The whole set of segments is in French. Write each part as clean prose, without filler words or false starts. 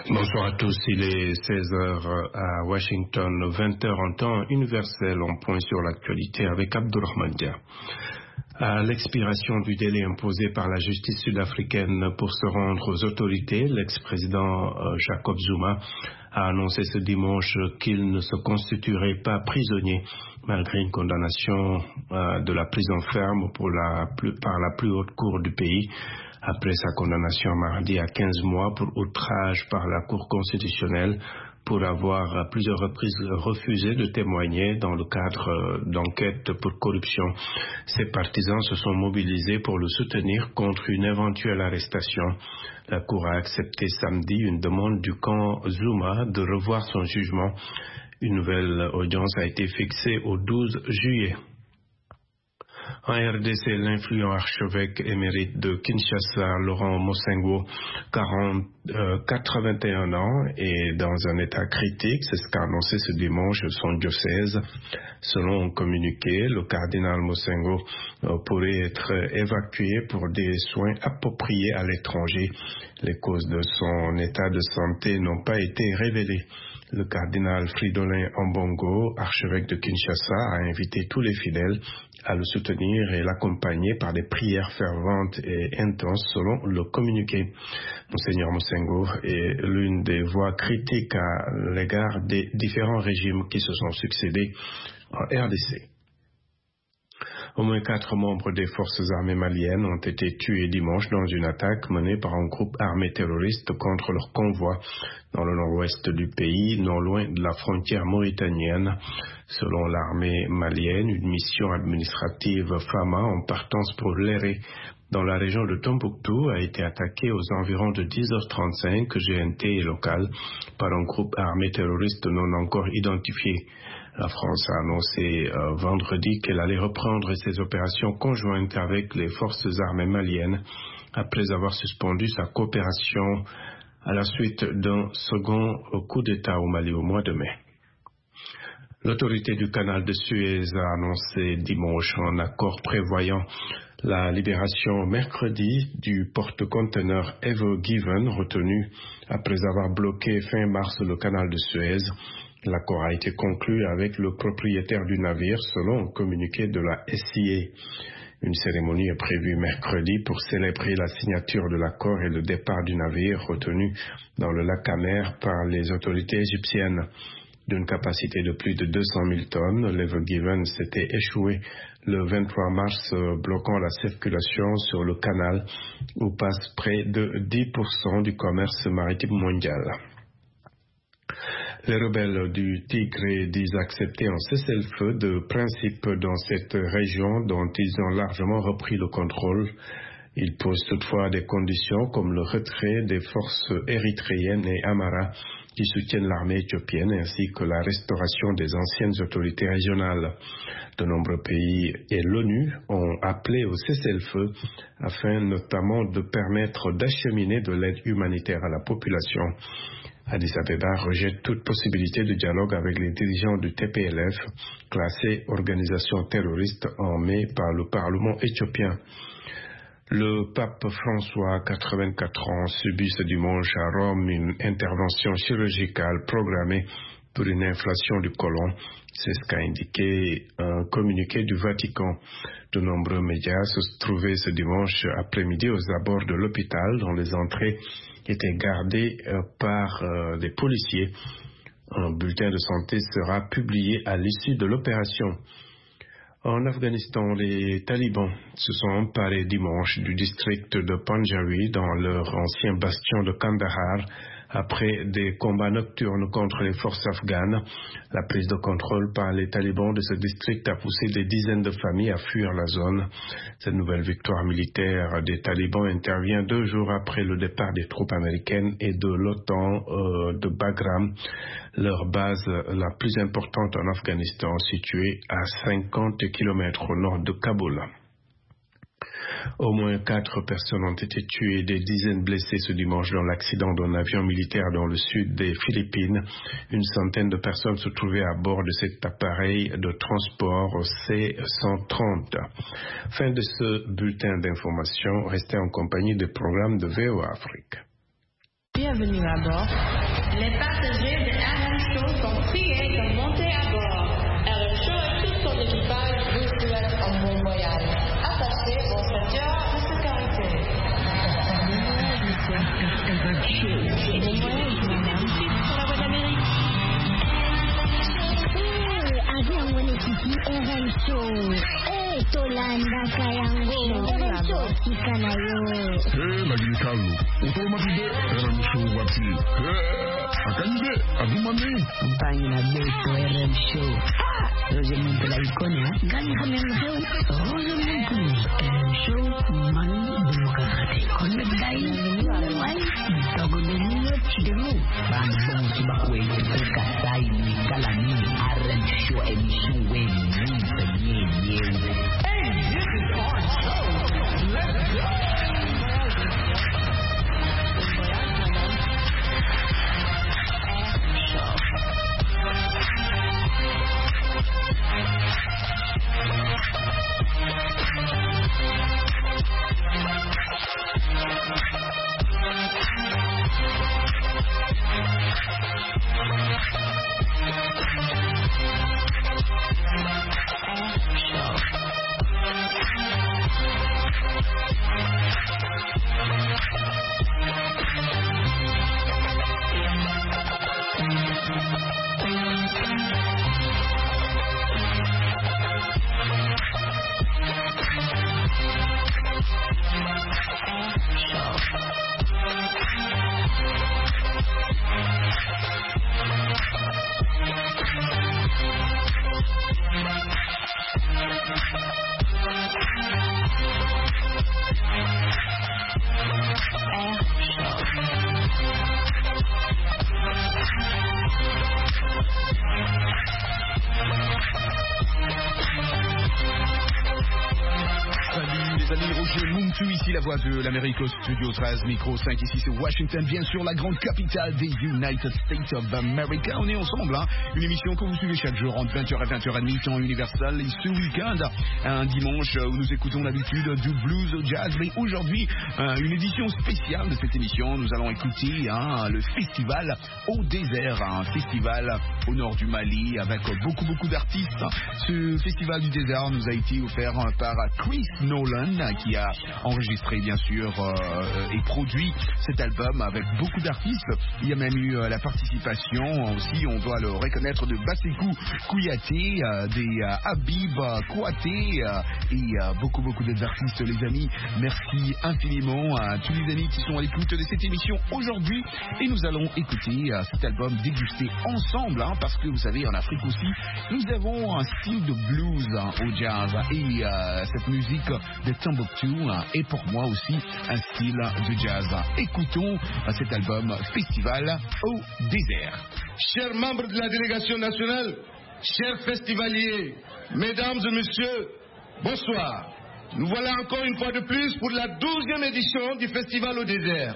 Bonsoir à tous, il est 16 heures à Washington, 20 heures en temps universel, on point sur l'actualité avec Abdurrahman Dia. À l'expiration du délai imposé par la justice sud-africaine pour se rendre aux autorités, l'ex-président Jacob Zuma a annoncé ce dimanche qu'il ne se constituerait pas prisonnier malgré une condamnation de la prison ferme par la plus haute cour du pays. Après sa condamnation mardi à 15 mois pour outrage par la Cour constitutionnelle pour avoir à plusieurs reprises refusé de témoigner dans le cadre d'enquêtes pour corruption. Ses partisans se sont mobilisés pour le soutenir contre une éventuelle arrestation. La Cour a accepté samedi une demande du camp Zuma de revoir son jugement. Une nouvelle audience a été fixée au 12 juillet. En RDC, l'influent archevêque émérite de Kinshasa, Laurent Mosengo, 81 ans, est dans un état critique. C'est ce qu'a annoncé ce dimanche son diocèse. Selon un communiqué, le cardinal Mosengo pourrait être évacué pour des soins appropriés à l'étranger. Les causes de son état de santé n'ont pas été révélées. Le cardinal Fridolin Ambongo, archevêque de Kinshasa, a invité tous les fidèles à le soutenir et l'accompagner par des prières ferventes et intenses selon le communiqué. Monseigneur Mosengo est l'une des voix critiques à l'égard des différents régimes qui se sont succédés en RDC. Au moins 4 membres des forces armées maliennes ont été tués dimanche dans une attaque menée par un groupe armé terroriste contre leur convoi dans le nord-ouest du pays, non loin de la frontière mauritanienne. Selon l'armée malienne, une mission administrative FAMA en partance pour l'Éré dans la région de Tombouctou a été attaquée aux environs de 10h35 GMT et local par un groupe armé terroriste non encore identifié. La France a annoncé vendredi qu'elle allait reprendre ses opérations conjointes avec les forces armées maliennes après avoir suspendu sa coopération à la suite d'un second coup d'État au Mali au mois de mai. L'autorité du canal de Suez a annoncé dimanche un accord prévoyant la libération mercredi du porte-conteneur Ever Given retenu après avoir bloqué fin mars le canal de Suez. L'accord a été conclu avec le propriétaire du navire selon un communiqué de la SIA. Une cérémonie est prévue mercredi pour célébrer la signature de l'accord et le départ du navire retenu dans le lac Amer par les autorités égyptiennes. D'une capacité de plus de 200 000 tonnes, l'Ever Given s'était échoué le 23 mars, bloquant la circulation sur le canal où passe près de 10% du commerce maritime mondial. Les rebelles du Tigré disent accepter un cessez-le-feu de principe dans cette région dont ils ont largement repris le contrôle. Ils posent toutefois des conditions comme le retrait des forces érythréennes et Amara qui soutiennent l'armée éthiopienne ainsi que la restauration des anciennes autorités régionales. De nombreux pays et l'ONU ont appelé au cessez-le-feu afin notamment de permettre d'acheminer de l'aide humanitaire à la population. Addis Abeba rejette toute possibilité de dialogue avec les dirigeants du TPLF, classé organisation terroriste en mai par le Parlement éthiopien. Le pape François, 84 ans, subit ce dimanche à Rome une intervention chirurgicale programmée pour une inflation du côlon. C'est ce qu'a indiqué un communiqué du Vatican. De nombreux médias se trouvaient ce dimanche après-midi aux abords de l'hôpital dont les entrées étaient gardées par des policiers. Un bulletin de santé sera publié à l'issue de l'opération. En Afghanistan, les talibans se sont emparés dimanche du district de Panjawi dans leur ancien bastion de Kandahar après des combats nocturnes contre les forces afghanes. La prise de contrôle par les talibans de ce district a poussé des dizaines de familles à fuir la zone. Cette nouvelle victoire militaire des talibans intervient 2 jours après le départ des troupes américaines et de l'OTAN de Bagram, leur base la plus importante en Afghanistan, située à 50 km au nord de Kaboul. Au moins 4 personnes ont été tuées et des dizaines blessées ce dimanche dans l'accident d'un avion militaire dans le sud des Philippines. Une centaine de personnes se trouvaient à bord de cet appareil de transport C-130. Fin de ce bulletin d'information. Restez en compagnie des programmes de VOA Afrique. Bienvenue à bord. Les passagers de RM Show sont priés de monter à bord. RM Show et tout son équipage vous souhaitent un bon voyage. Attachez vos ceintures de sécurité. RM Show. Bon voyage, madame. Sur la voie d'Amérique. Agian wani kiki RM Show. Tolanda kayango. RM Show chikanayo. Lagi kalu. Otomatis RM Show wati. Akande, agumane. Compagnie la Beto RM Show. Roger Monte la icône, hein? Gani hamemheu. Roger Monte. RM Show, man, demokrati. Connect day. Why? Togo de niño chidemu. Bandung Sibakwe, Kasai, Kalani, RM Show, émission Wen, Hey, this is our show. Let's go. Ici la voix de l'Amérique au studio 13, micro 5, ici c'est Washington, bien sûr la grande capitale des United States of America. On est ensemble, hein, une émission que vous suivez chaque jour entre 20h et 20h30, temps universel. Et ce week-end, un dimanche où nous écoutons d'habitude du blues au jazz. Mais aujourd'hui, une édition spéciale de cette émission. Nous allons écouter le festival au désert, un festival au nord du Mali avec beaucoup d'artistes. Ce festival du désert nous a été offert par Chris Nolan qui a enregistré bien sûr et produit cet album avec beaucoup d'artistes. Il y a même eu la participation aussi, on doit le reconnaître, de Basekou Kouyaté, des Habib Kouaté et beaucoup d'autres artistes, les amis. Merci infiniment à tous les amis qui sont à l'écoute de cette émission aujourd'hui et nous allons écouter cet album, déguster ensemble, parce que vous savez, en Afrique aussi nous avons un style de blues au jazz et cette musique de Tombouctou est pour moi aussi un style de jazz. Écoutons cet album Festival au désert. Chers membres de la délégation nationale, chers festivaliers, mesdames et messieurs, bonsoir. Nous voilà encore une fois de plus pour la 12e édition du Festival au désert.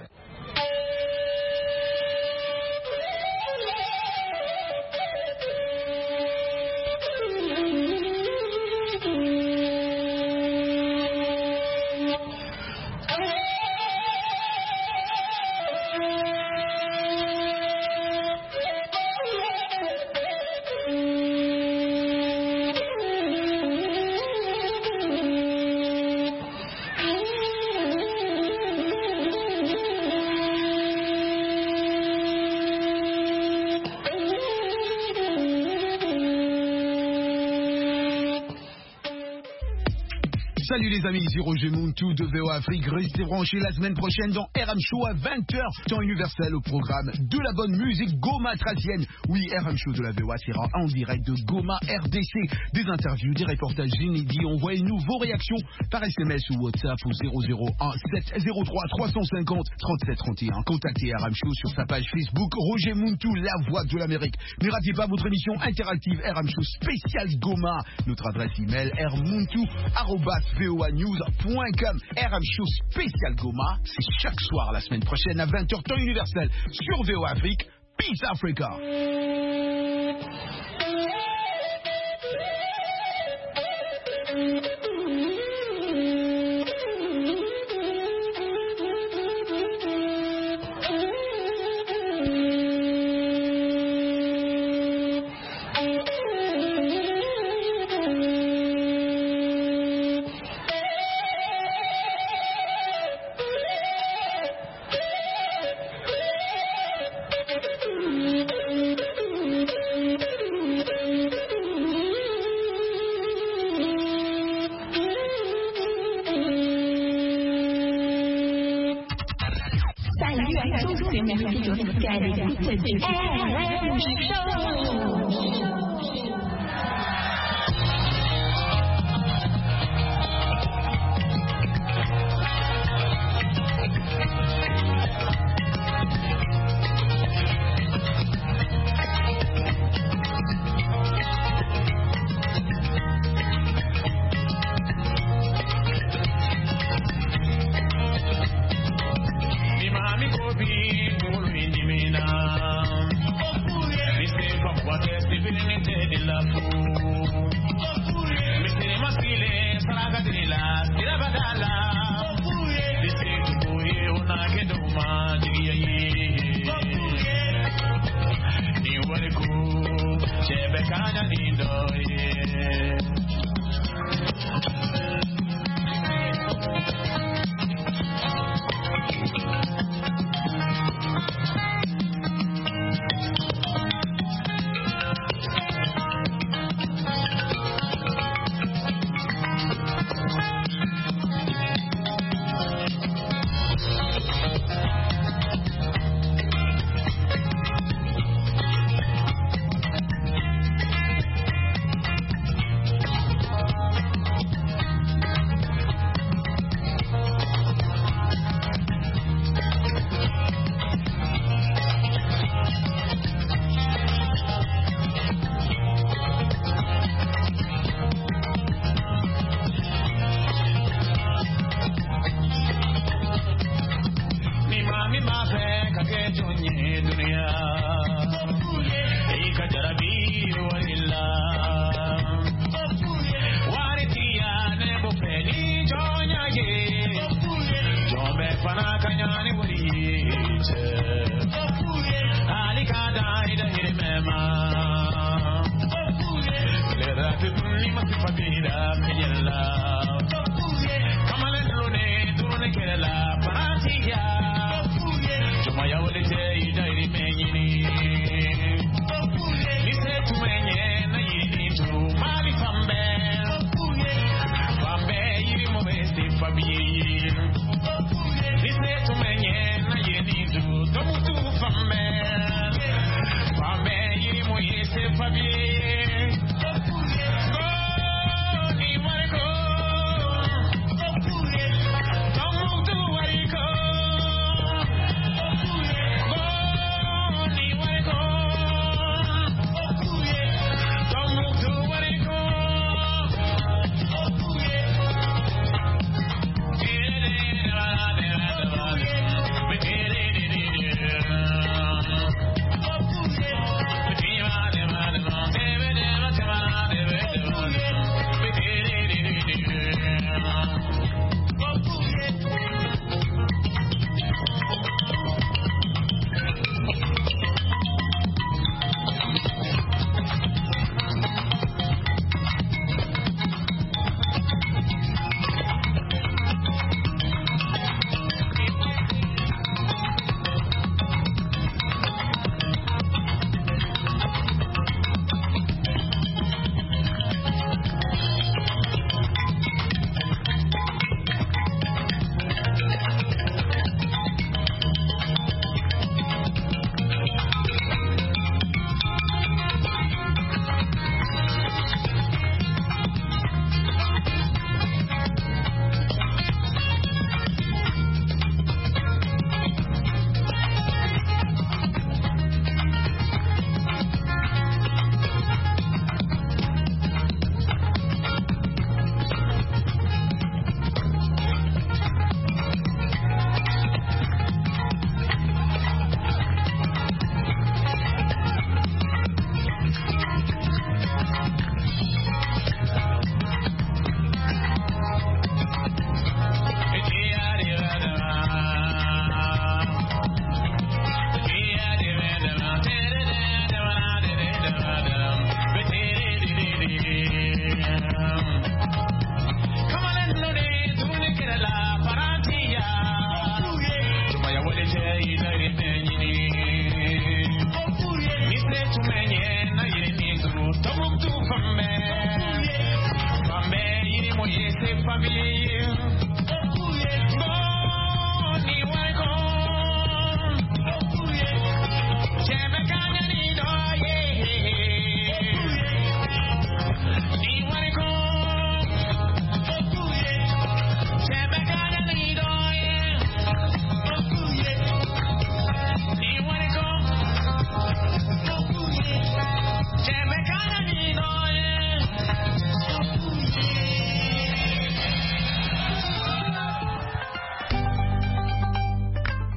Salut les amis, ici Roger Muntu de VOA Afrique. Restez branchés la semaine prochaine dans RM Show à 20h, temps universel, au programme de la bonne musique Goma trazienne. Oui, RM Show de la VOA sera en direct de Goma, RDC. Des interviews, des reportages inédits. Envoyez-nous vos réactions par SMS ou WhatsApp au 001 703 350 37 31. Contactez RM Show sur sa page Facebook Roger Muntu, la voix de l'Amérique. Ne ratez pas votre émission interactive RM Show spécial Goma. Notre adresse email rmuntu@voanews.com. RM Show spécial Goma, c'est chaque soir la semaine prochaine à 20h temps universel sur VOA Afrique. Peace Africa. Salut à tous et merci de rester à l'écoute du RM Show.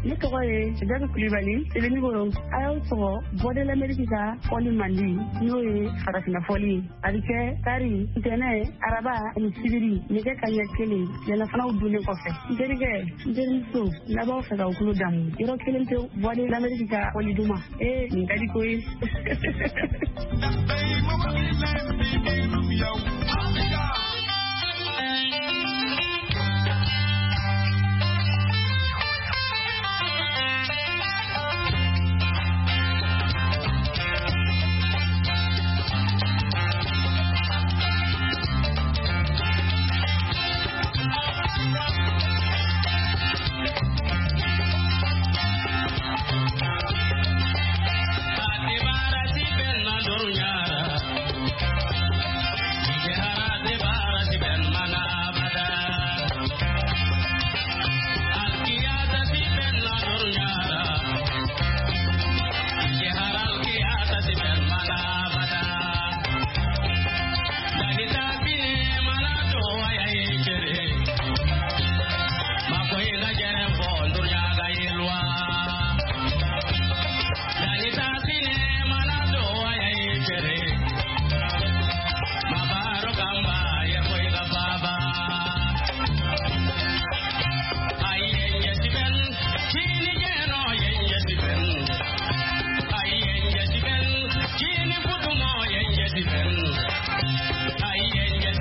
ne tɔgɔ ye Jabi Kulibali Sebenikoro a y'aw sɔgɔ Voix de l'Amérique ka fɔli mandi n'o ye farafina fɔli ye a bɛ kɛ tari ntɛnɛ araba ani sibiri nɛgɛ kaɲɛ 1 yɛlɛfanaw dunnen kɔfɛ n terikɛ n terimuso n'a b'aw fɛ k'aw tulo damu yɔrɔ kelen tɛ Voix de l'Amérique ka fɔli duman nin ka di ko ye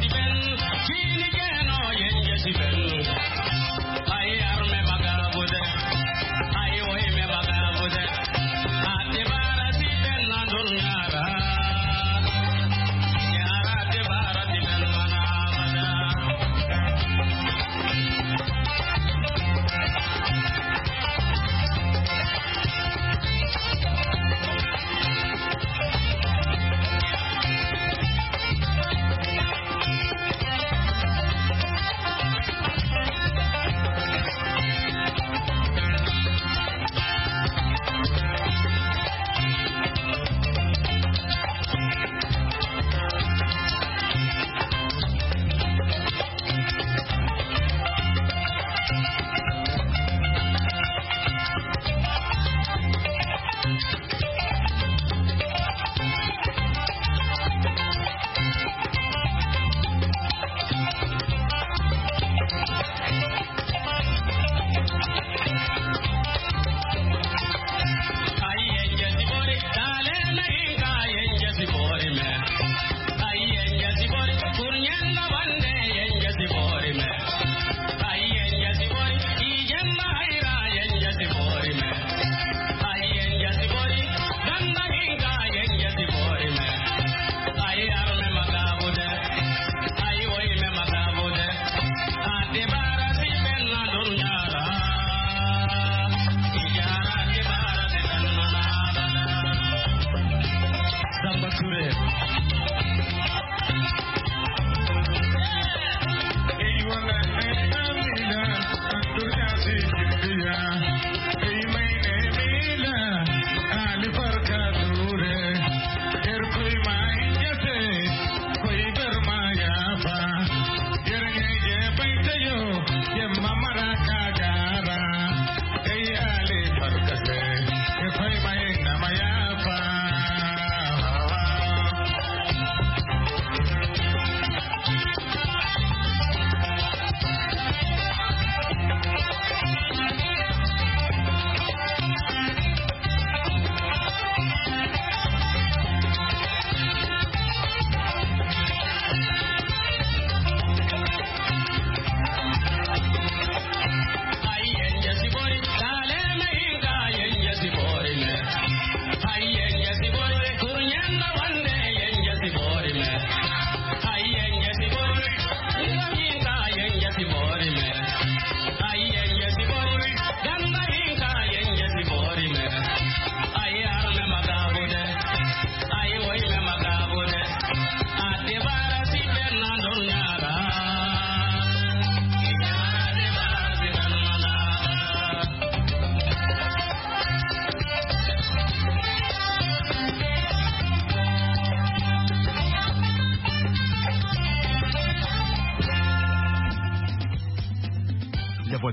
Ay, arme magabude.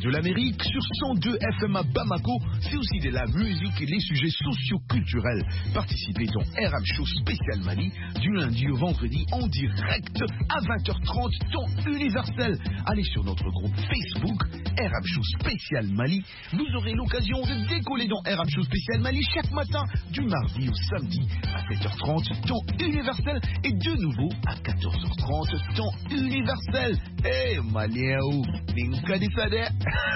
de l'Amérique sur 102 FM à Bamako. C'est aussi de la musique et les sujets socio-culturels. Participez dans RM Show spécial Mali du lundi au vendredi en direct à 20h30 temps universel. Allez sur notre groupe Facebook RM Show spécial Mali. Vous aurez l'occasion de décoller dans RM Show spécial Mali chaque matin du mardi au samedi à 7h30 temps universel et de nouveau à 14h30 temps universel. Hey Malien ou Ninka di Sade.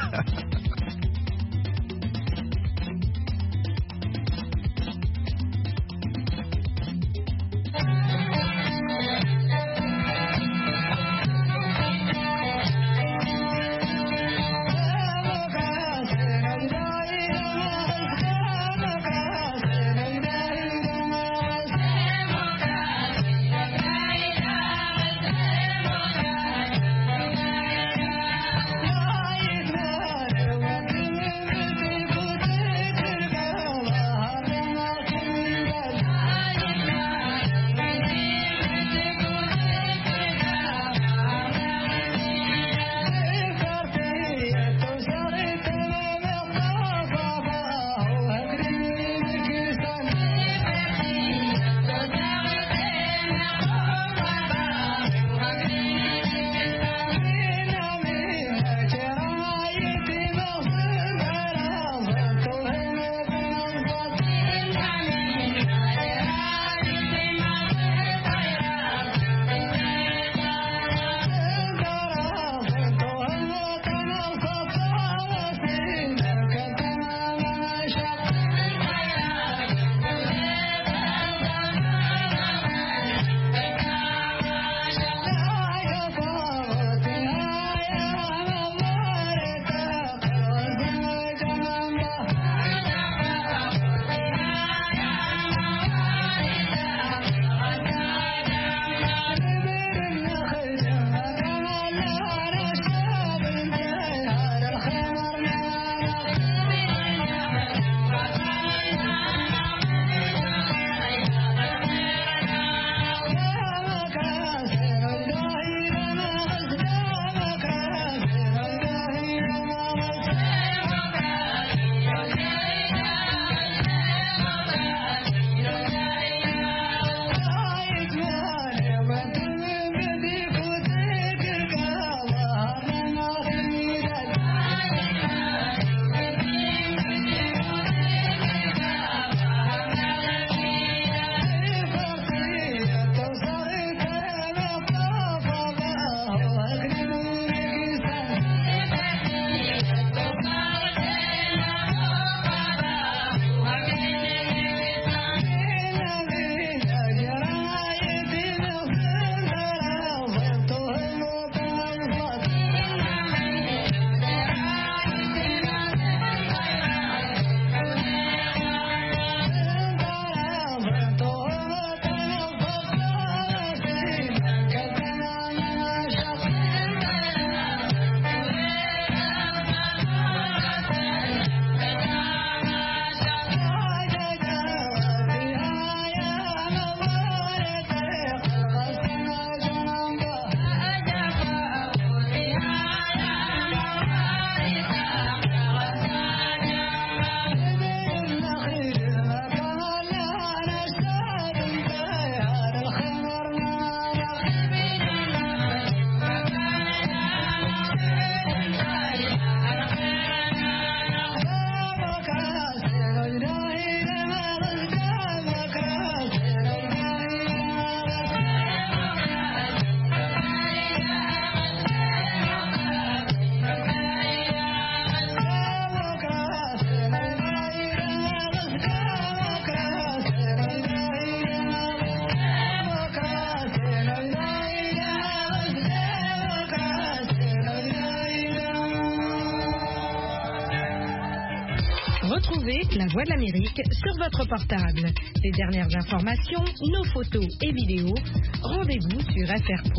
Retrouvez La Voix de l'Amérique sur votre portable. Les dernières informations, nos photos et vidéos, rendez-vous sur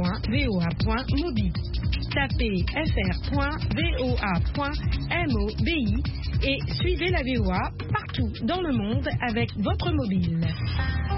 fr.voa.mobi. Tapez fr.voa.mobi et suivez la VOA partout dans le monde avec votre mobile.